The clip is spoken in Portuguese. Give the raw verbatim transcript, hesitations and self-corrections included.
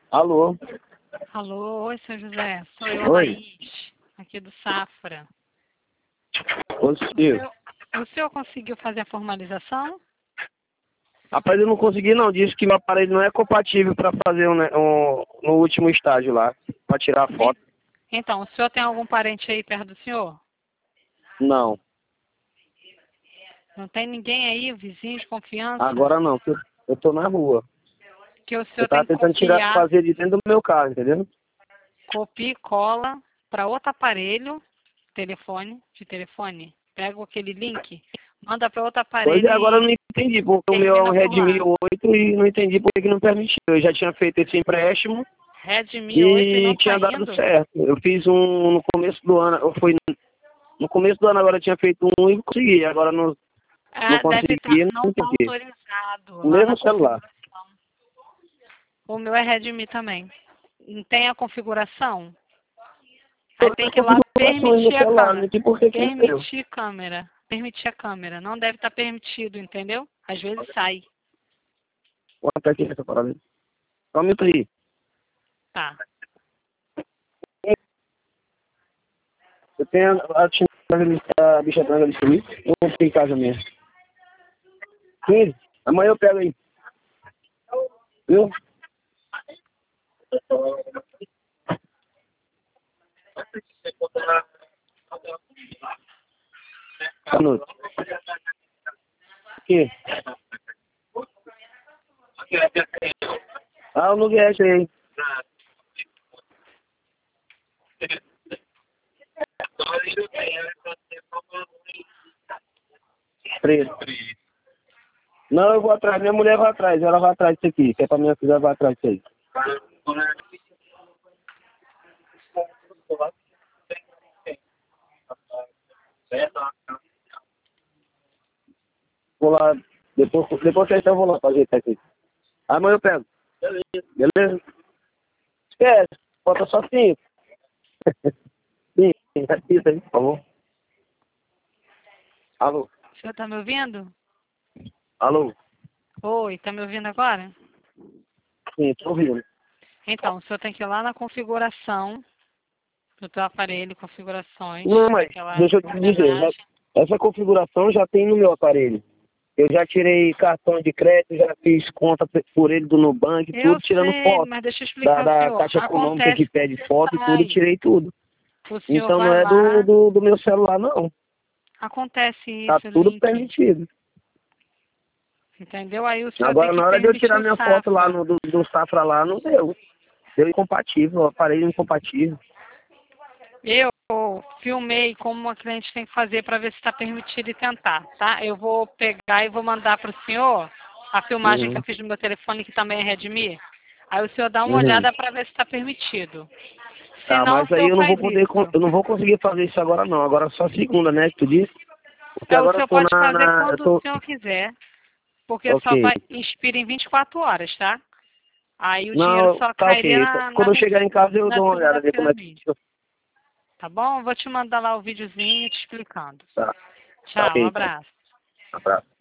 Alô? Alô, oi, seu José. Sou eu, Oi. Laís, aqui do Safra. Ô, O Ciro. senhor, o senhor conseguiu fazer a formalização? Rapaz, eu não consegui não. Disse que meu aparelho não é compatível para fazer um, né, um, no último estágio lá, para tirar a foto. Então, o senhor tem algum parente aí perto do senhor? Não. Não tem ninguém aí, vizinho de confiança? Agora não, porque eu tô na rua. Que o Eu senhor tava tem que tentando tirar, copiar, fazer de dentro do meu carro, entendeu? copia e cola para outro aparelho, telefone, de telefone. Pega aquele link, manda para outro Pois é, aparelho agora eu e não entendi, porque o meu é um termina por lá. Redmi oito e não entendi por que que não permitiu. Eu já tinha feito esse empréstimo Redmi oito e e não tá tinha dado indo? certo. Eu fiz um no começo do ano, eu fui no começo do ano agora eu tinha feito um e consegui. Agora não, não Ah, deve consegui, estar, não não está entendi. autorizado O lá na mesmo celular. configuração. O meu é Redmi também. Não tem a configuração? Aí Todas tem as que ir lá configurações no permitir a celular, não câmera. entendi por que que não deu. Permitir câmera. Permitir a câmera. Não deve estar permitido, entendeu? Às vezes sai. Vou até aqui essa parada. Só me aí. Tá. Eu tenho a, a, a bicha branca de suíço. Eu vou ficar em casa mesmo. quinze. Amanhã eu pego aí. Viu? Boa noite. Aqui. Ah, o Nuguete aí. Preto. Não, eu vou atrás. Minha mulher vai atrás. Ela vai atrás disso aqui. Que é pra minha filha, ela vai atrás disso aí. Vou lá. Depois, depois que eu vou lá fazer isso aqui. Amanhã eu pego. Beleza? Esquece. Falta só cinco. Sim, repita aí, por favor. Alô? O senhor tá me ouvindo? Alô? Oi, tá me ouvindo agora? Sim, tô ouvindo. Então, o senhor tem que ir lá na configuração do teu aparelho, configurações, Não, mas naquela deixa eu te dizer, já- engrenagem. essa configuração já tem no meu aparelho. Eu já tirei cartão de crédito, já fiz conta por ele do Nubank, Eu tudo tirando sei, foto. mas deixa eu Da, explicar ao da senhor. Caixa Econômica Acontece que pede que foto e tudo, sai. tirei tudo. O senhor Então não vai é do, lá. do, do meu celular, não. Acontece Tá isso, tudo link. permitido. Entendeu? Aí o senhor tem Agora, que na hora de eu permitir tirar o minha foto lá Safra. no, do, do Safra lá, não deu. Deu incompatível, o aparelho incompatível. Eu filmei como uma cliente tem que fazer para ver se está permitido e tentar, tá? Eu vou pegar e vou mandar para o senhor a filmagem que Uhum, eu fiz no meu telefone, que também é Redmi. Aí o senhor dá uma uhum. olhada para ver se está permitido. Se Tá, não, o mas aí senhor eu não vou faz poder, con- isso. eu não vou conseguir fazer isso agora não. Agora só segunda, né, que tu disse? Porque É, o agora eu senhor tô pode na, fazer na eu quando o tô, senhor quiser, porque só ok. vai expira em vinte e quatro horas, tá? Aí o dinheiro Não, só tá cairia ok. na, Quando na, eu chegar em casa eu na dou uma olhada, ver como segunda-feira é que mesmo. fica. Tá bom? Eu vou te mandar lá o videozinho te explicando. Tá, tá Tchau, um ok, então. abraço. Abraço.